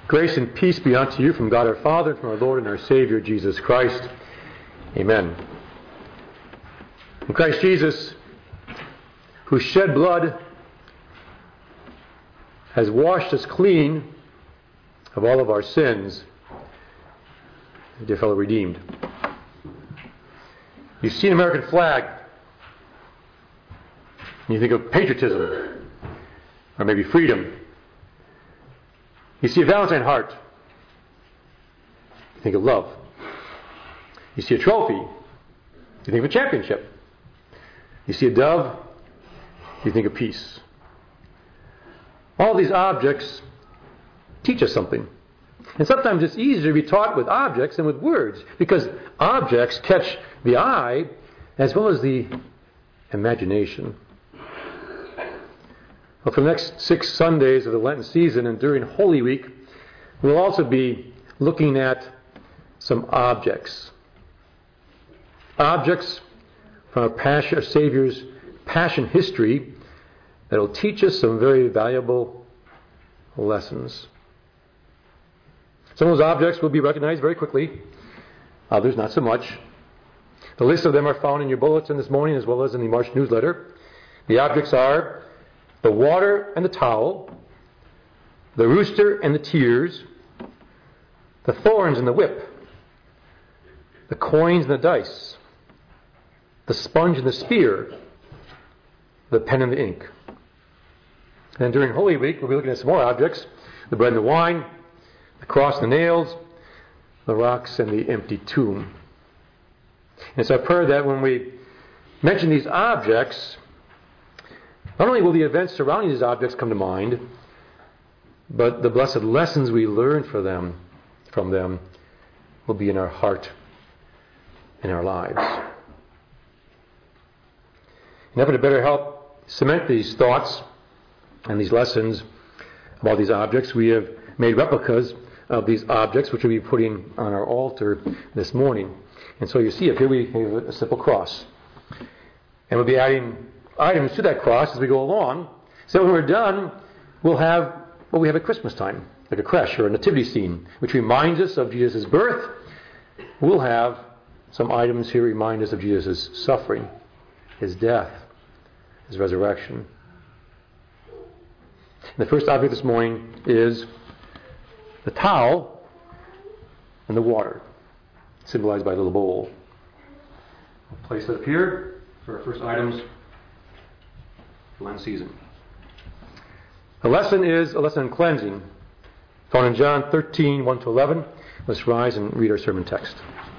Grace and peace be unto you from God our Father, and from our Lord and our Savior, Jesus Christ. Amen. In Christ Jesus, who shed blood, has washed us clean of all of our sins, dear fellow redeemed. You see an American flag, and you think of patriotism, or maybe freedom. You see a Valentine heart, you think of love. You see a trophy, you think of a championship. You see a dove, you think of peace. All these objects teach us something. And sometimes it's easier to be taught with objects than with words, because objects catch the eye as well as the imagination. Well, for the next 6 Sundays of the Lenten season and during Holy Week, we'll also be looking at some objects. Objects from our Savior's passion history that will teach us some very valuable lessons. Some of those objects will be recognized very quickly, others not so much. The list of them are found in your bulletin this morning as well as in the March newsletter. The objects are the water and the towel, the rooster and the tears, the thorns and the whip, the coins and the dice, the sponge and the spear, the pen and the ink. And during Holy Week, we'll be looking at some more objects: the bread and the wine, the cross and the nails, the rocks and the empty tomb. And it's our prayer that when we mention these objects, not only will the events surrounding these objects come to mind, but the blessed lessons we learn from them will be in our heart, in our lives. In effort to better help cement these thoughts and these lessons about these objects, we have made replicas of these objects, which we'll be putting on our altar this morning. And so you see up here we have a simple cross. And we'll be adding items to that cross as we go along. So when we're done, we'll have what we have at Christmas time, like a creche or a nativity scene, which reminds us of Jesus' birth. We'll have some items here remind us of Jesus' suffering, his death, his resurrection. And the first object this morning is the towel and the water, symbolized by a little bowl. We'll place it up here for our first items for Lent season. The lesson is a lesson on cleansing, found in John 13, 1-11. Let's rise and read our sermon text.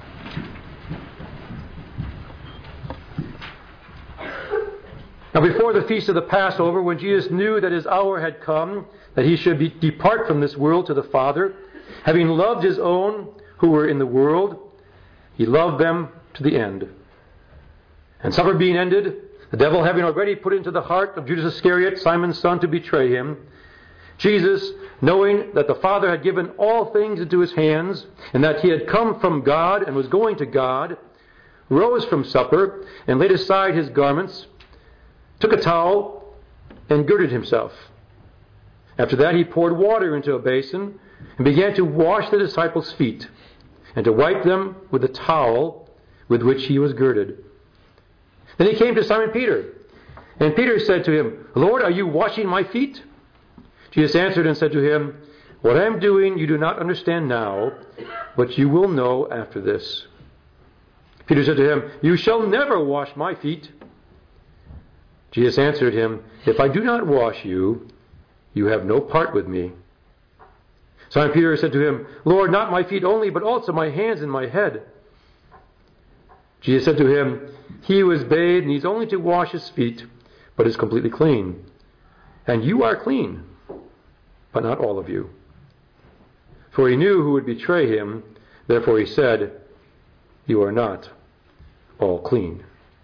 Now before the feast of the Passover, when Jesus knew that his hour had come, that he should depart from this world to the Father, having loved his own who were in the world, he loved them to the end. And supper being ended, the devil having already put into the heart of Judas Iscariot, Simon's son, to betray him, Jesus, knowing that the Father had given all things into his hands, and that he had come from God and was going to God, rose from supper and laid aside his garments, took a towel and girded himself. After that he poured water into a basin and began to wash the disciples' feet and to wipe them with the towel with which he was girded. Then he came to Simon Peter, and Peter said to him, Lord, are you washing my feet? Jesus answered and said to him, what I am doing you do not understand now, but you will know after this. Peter said to him, you shall never wash my feet. Jesus answered him, if I do not wash you, you have no part with me. Simon Peter said to him, Lord, not my feet only, but also my hands and my head. Jesus said to him, he who is bathed needs only to wash his feet, but is completely clean. And you are clean, but not all of you. For he knew who would betray him, therefore he said, you are not all clean.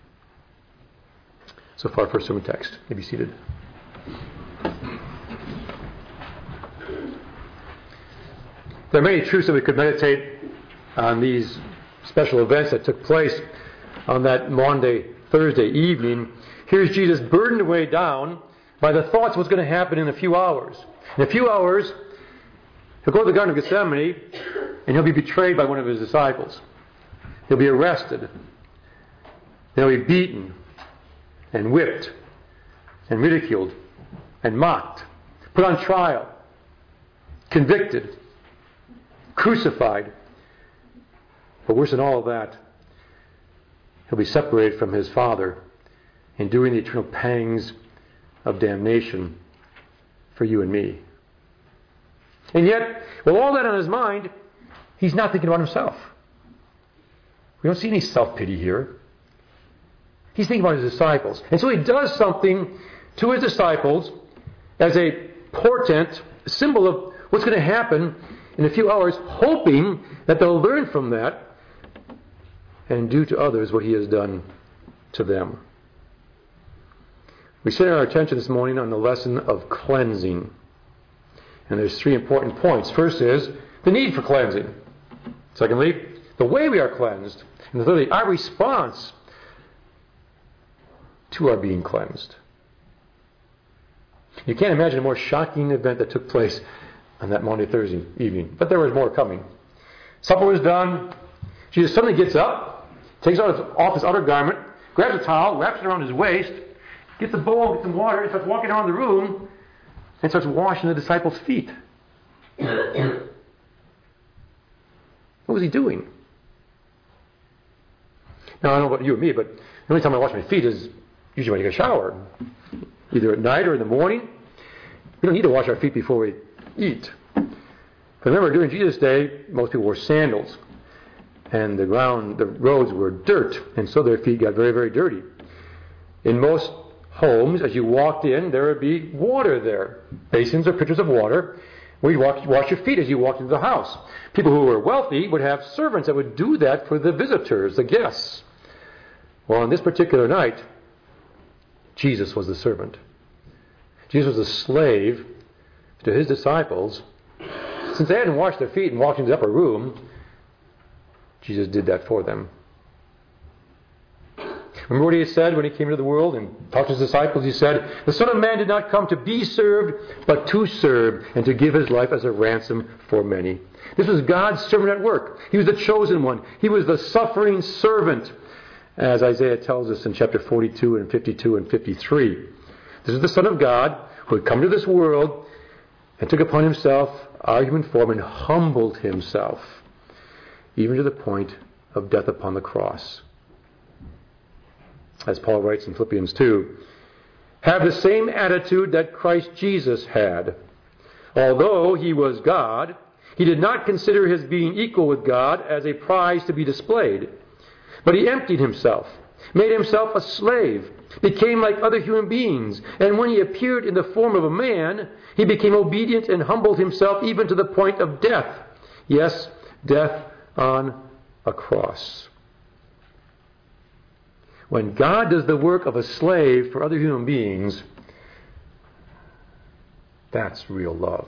So far for sermon text. You may be seated. There are many truths that we could meditate on these special events that took place on that Maundy, Thursday evening. Here's Jesus burdened way down by the thoughts of what's going to happen in a few hours. In a few hours, He'll go to the Garden of Gethsemane, and he'll be betrayed by one of his disciples. He'll be arrested. He'll be beaten and whipped and ridiculed and mocked, put on trial, convicted, crucified. But worse than all of that, he'll be separated from his Father, enduring the eternal pangs of damnation for you and me. And yet, with all that on his mind, he's not thinking about himself. We don't see any self-pity here. He's thinking about his disciples. And so he does something to his disciples as a portent, a symbol of what's going to happen in a few hours, hoping that they'll learn from that and do to others what he has done to them. We center our attention this morning on the lesson of cleansing. And there's three important points. First is the need for cleansing. Secondly, the way we are cleansed. And thirdly, our response to our being cleansed. You can't imagine a more shocking event that took place on that Monday, Thursday evening. But there was more coming. Supper was done. Jesus suddenly gets up, takes off his outer garment, grabs a towel, wraps it around his waist, gets a bowl, gets some water, and starts walking around the room and starts washing the disciples' feet. What was he doing? Now, I don't know about you and me, but the only time I wash my feet is usually when I take a shower, either at night or in the morning. We don't need to wash our feet before we eat. But remember, during Jesus' day, most people wore sandals, and the roads were dirt, and so their feet got very, very dirty. In most homes, as you walked in, there would be water there, basins or pitchers of water, where you wash your feet as you walked into the house. People who were wealthy would have servants that would do that for the visitors, the guests. Well, on this particular night, Jesus was the servant. Jesus was a slave to his disciples. Since they hadn't washed their feet and walked into the upper room, Jesus did that for them. Remember what he said when he came into the world and talked to his disciples? He said, "The Son of Man did not come to be served, but to serve, and to give his life as a ransom for many." This was God's servant at work. He was the chosen one. He was the suffering servant, as Isaiah tells us in chapter 42 and 52 and 53. This is the Son of God who had come to this world and took upon himself our human form and humbled himself, even to the point of death upon the cross. As Paul writes in Philippians 2, have the same attitude that Christ Jesus had. Although he was God, he did not consider his being equal with God as a prize to be displayed. But he emptied himself, made himself a slave, became like other human beings, and when he appeared in the form of a man, he became obedient and humbled himself even to the point of death. Yes, death on a cross. When God does the work of a slave for other human beings, that's real love.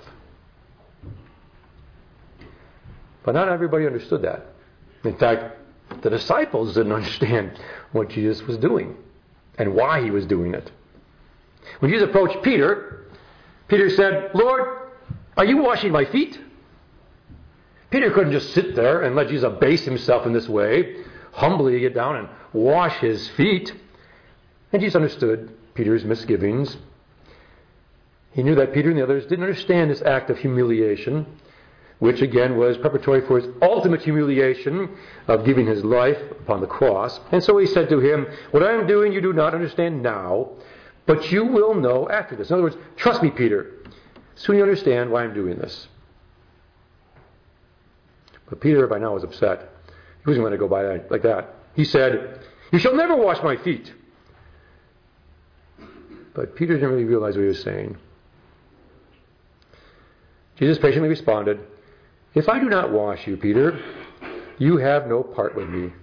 But not everybody understood that. In fact, the disciples didn't understand what Jesus was doing and why he was doing it. When Jesus approached Peter, Peter said, "Lord, are you washing my feet?" Peter couldn't just sit there and let Jesus abase himself in this way, humbly get down and wash his feet. And Jesus understood Peter's misgivings. He knew that Peter and the others didn't understand this act of humiliation, which again was preparatory for his ultimate humiliation of giving his life upon the cross. And so he said to him, "What I am doing you do not understand now, but you will know after this." In other words, trust me, Peter. Soon you understand why I'm doing this. But Peter by now was upset. He wasn't going to go by like that. He said, "You shall never wash my feet." But Peter didn't really realize what he was saying. Jesus patiently responded, "If I do not wash you, Peter, you have no part with me."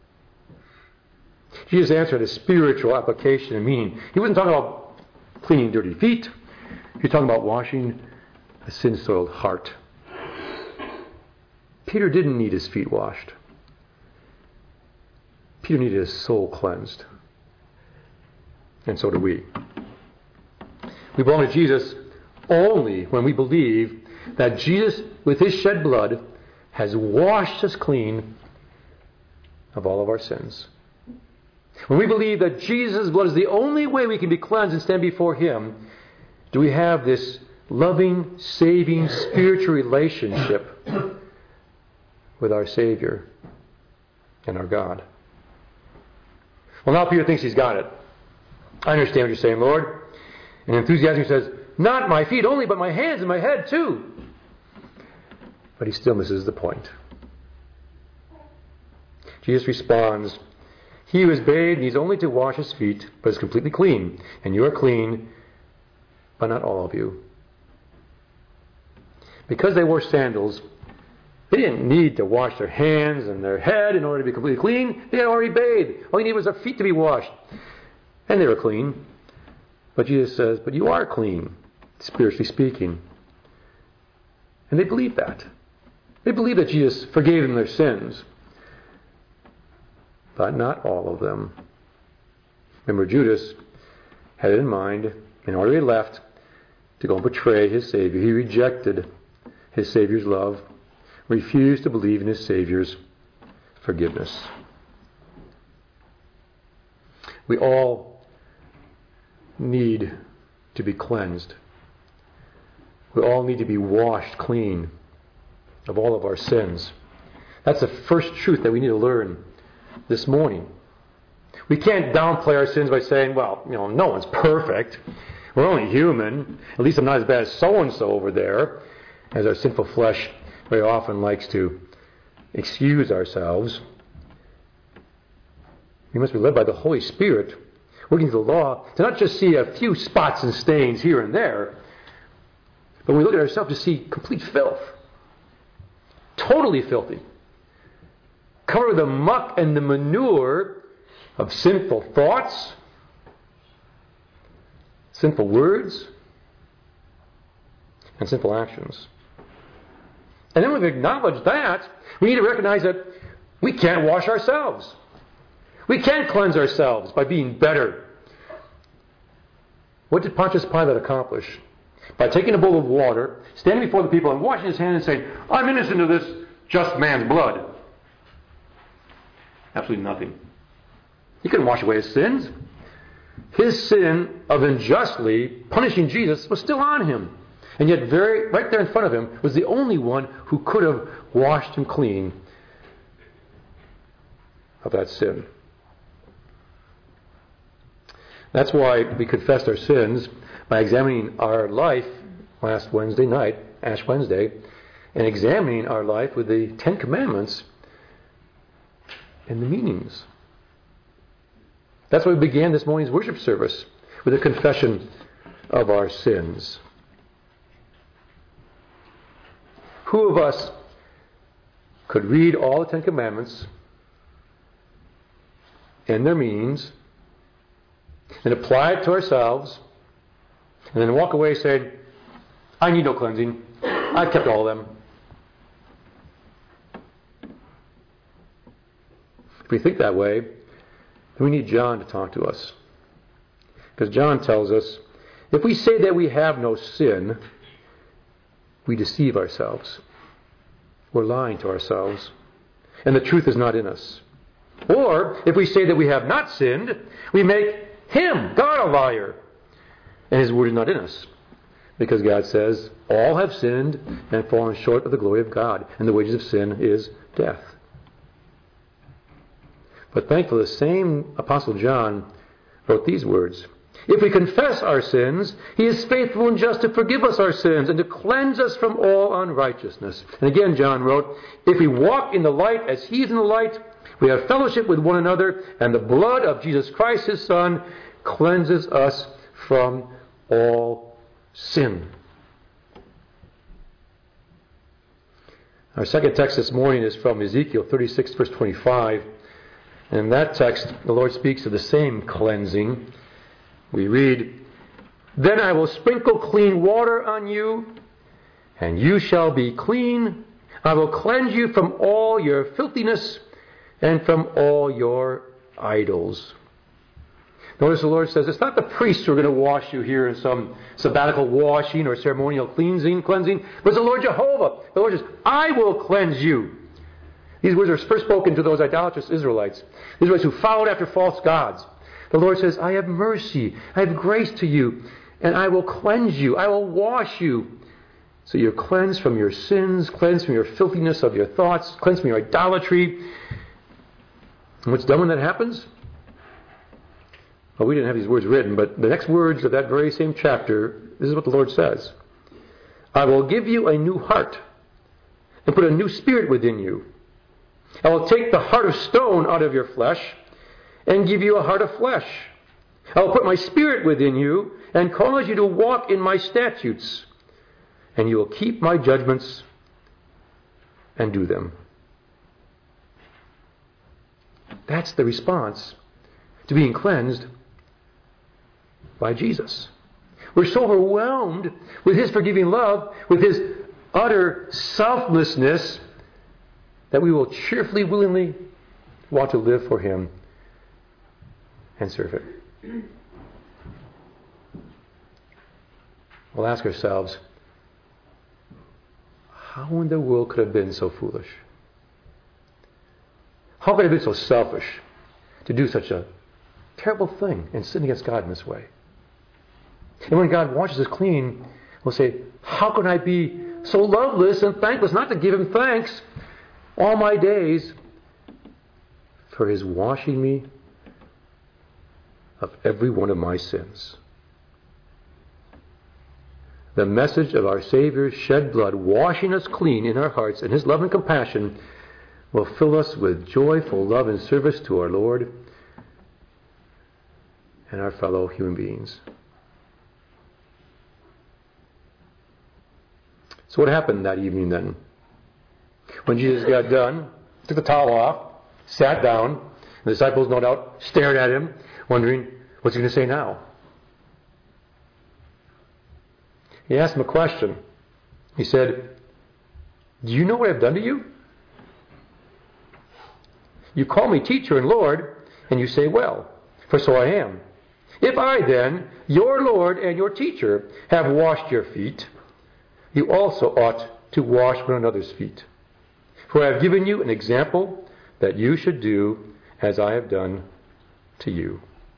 Jesus' answer had a spiritual application and meaning. He wasn't talking about cleaning dirty feet. He was talking about washing a sin-soiled heart. Peter didn't need his feet washed. Peter needed his soul cleansed. And so do we. We belong to Jesus only when we believe that Jesus, with his shed blood, has washed us clean of all of our sins. When we believe that Jesus' blood is the only way we can be cleansed and stand before him, do we have this loving, saving, spiritual relationship with our Savior and our God. Well, now Peter thinks he's got it. I understand what you're saying, Lord. And enthusiastically says, not my feet only, but my hands and my head too. But he still misses the point. Jesus responds, he who is bathed needs only to wash his feet, but is completely clean. And you are clean, but not all of you. Because they wore sandals, they didn't need to wash their hands and their head in order to be completely clean. They had already bathed. All they needed was their feet to be washed. And they were clean. But Jesus says, but you are clean, spiritually speaking. And they believed that. They believed that Jesus forgave them their sins. But not all of them. Remember, Judas had it in mind, in order he left, to go and betray his Savior. He rejected his Savior's love, refused to believe in his Savior's forgiveness. We all need to be cleansed. We all need to be washed clean of all of our sins. That's the first truth that we need to learn this morning. We can't downplay our sins by saying, well, no one's perfect. We're only human. At least I'm not as bad as so-and-so over there, as our sinful flesh very often likes to excuse ourselves. We must be led by the Holy Spirit, working through the law, to not just see a few spots and stains here and there, but when we look at ourselves to see complete filth. Totally filthy. Covered with the muck and the manure of sinful thoughts, sinful words, and sinful actions. And then when we acknowledge that, we need to recognize that we can't wash ourselves. We can't cleanse ourselves by being better. What did Pontius Pilate accomplish? By taking a bowl of water, standing before the people and washing his hands and saying, I'm innocent of this just man's blood. Absolutely nothing. He couldn't wash away his sins. His sin of unjustly punishing Jesus was still on him. And yet right there in front of him was the only one who could have washed him clean of that sin. That's why we confessed our sins by examining our life last Wednesday night, Ash Wednesday, and examining our life with the Ten Commandments and the meanings. That's why we began this morning's worship service, with a confession of our sins. Who of us could read all the Ten Commandments and their meanings and apply it to ourselves and then walk away saying, I need no cleansing. I've kept all of them. If we think that way, then we need John to talk to us. Because John tells us, if we say that we have no sin, we deceive ourselves. We're lying to ourselves. And the truth is not in us. Or, if we say that we have not sinned, we make him, God, a liar. And his word is not in us. Because God says, all have sinned and fallen short of the glory of God. And the wages of sin is death. But thankfully, the same Apostle John wrote these words. If we confess our sins, he is faithful and just to forgive us our sins and to cleanse us from all unrighteousness. And again, John wrote, if we walk in the light as he is in the light, we have fellowship with one another, and the blood of Jesus Christ, his Son, cleanses us from all sin. Our second text this morning is from Ezekiel 36, verse 25. And in that text, the Lord speaks of the same cleansing. We read, then I will sprinkle clean water on you, and you shall be clean. I will cleanse you from all your filthiness and from all your idols. Notice the Lord says it's not the priests who are going to wash you here in some sabbatical washing or ceremonial cleansing, but it's the Lord Jehovah. The Lord says, I will cleanse you. These words are first spoken to those idolatrous Israelites. Israelites who followed after false gods. The Lord says, I have mercy, I have grace to you, and I will cleanse you, I will wash you. So you're cleansed from your sins, cleansed from your filthiness of your thoughts, cleansed from your idolatry. And what's done when that happens? Well, we didn't have these words written, but the next words of that very same chapter, this is what the Lord says. I will give you a new heart and put a new spirit within you. I will take the heart of stone out of your flesh and give you a heart of flesh. I will put my spirit within you and cause you to walk in my statutes. And you will keep my judgments and do them. That's the response to being cleansed by Jesus. We're so overwhelmed with His forgiving love, with His utter selflessness, that we will cheerfully, willingly want to live for Him and serve Him. We'll ask ourselves, how in the world could I have been so foolish? How could I have been so selfish to do such a terrible thing and sin against God in this way? And when God washes us clean, we'll say, how can I be so loveless and thankless not to give Him thanks all my days for His washing me of every one of my sins? The message of our Savior's shed blood washing us clean in our hearts and His love and compassion will fill us with joyful love and service to our Lord and our fellow human beings. So what happened that evening then? When Jesus got done, took the towel off, sat down, the disciples no doubt stared at Him, wondering, what's He going to say now? He asked them a question. He said, do you know what I've done to you? You call me teacher and Lord, and you say, well, for so I am. If I then, your Lord and your teacher, have washed your feet, you also ought to wash one another's feet. For I have given you an example that you should do as I have done to you.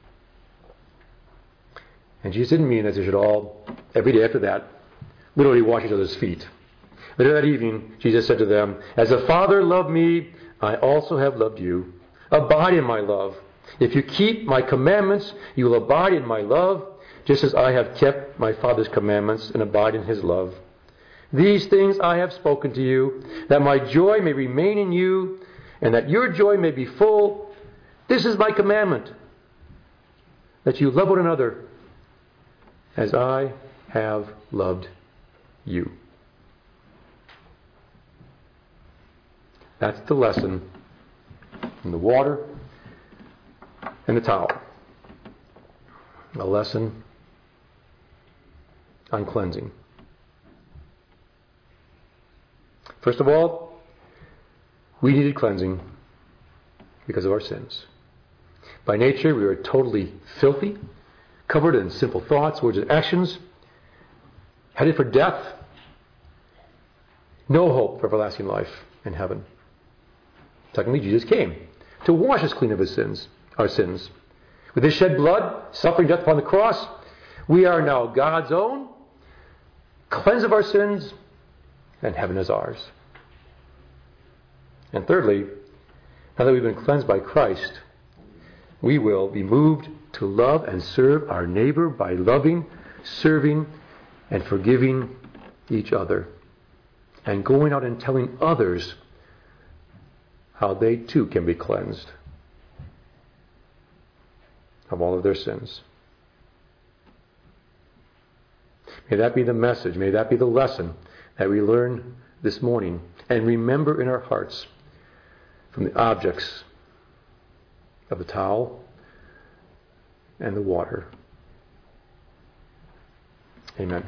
And Jesus didn't mean that they should all, every day after that, literally wash each other's feet. Later that evening, Jesus said to them, as the Father loved me, I also have loved you. Abide in my love. If you keep my commandments, you will abide in my love, just as I have kept my Father's commandments and abide in His love. These things I have spoken to you, that my joy may remain in you, and that your joy may be full. This is my commandment, that you love one another as I have loved you. That's the lesson in the water and the towel. A lesson on cleansing. First of all, we needed cleansing because of our sins. By nature, we were totally filthy, covered in sinful thoughts, words, and actions, headed for death, no hope for everlasting life in heaven. Secondly, Jesus came to wash us clean of His sins, our sins. With His shed blood, suffering death upon the cross, we are now God's own, cleansed of our sins, and heaven is ours. And thirdly, now that we've been cleansed by Christ, we will be moved to love and serve our neighbor by loving, serving, and forgiving each other, and going out and telling others how they too can be cleansed of all of their sins. May that be the message, may that be the lesson that we learn this morning and remember in our hearts from the objects of the towel and the water. Amen.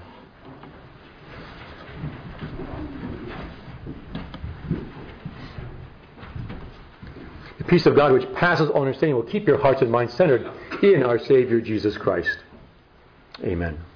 The peace of God which passes all understanding will keep your hearts and minds centered in our Savior Jesus Christ. Amen.